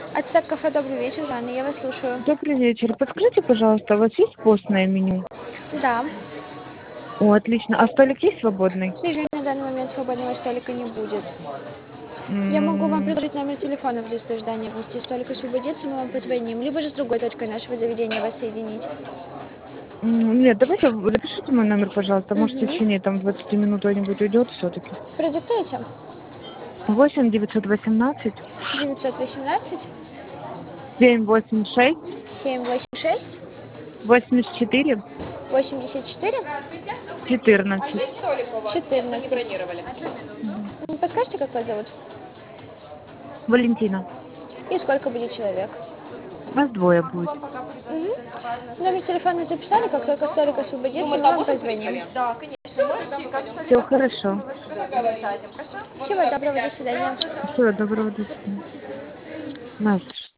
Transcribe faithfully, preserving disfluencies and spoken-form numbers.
Ацтек кафе, добрый вечер, Жанна, я вас слушаю. Добрый вечер. Подскажите, пожалуйста, у вас есть постное меню? Да. О, отлично. А столик есть свободный? К сожалению, на данный момент свободного столика не будет. Я могу вам М, предложить номер телефона в листе ожидания. Если столик освободится, мы вам позвоним. Либо же с другой точкой нашего заведения вас соединить. м, Нет, давайте вы запишите мой номер, пожалуйста. Может, в Угу. течение там двадцати минут кто-нибудь уйдет все-таки. Продиктуйте. Восемь девятьсот восемнадцать девятьсот восемнадцать семь восемь шесть семь восемь шесть восемьдесят четыре восемьдесят четыре четырнадцать. четырнадцать. Мгм. Не подскажете, как вас зовут? Валентина. И сколько будет человек? Нас двое будет. Угу. Номер телефона записали, как только столик освободится, мы вам позвоним. Все хорошо. Всего доброго, до свидания. Всего доброго, до свидания. Настя.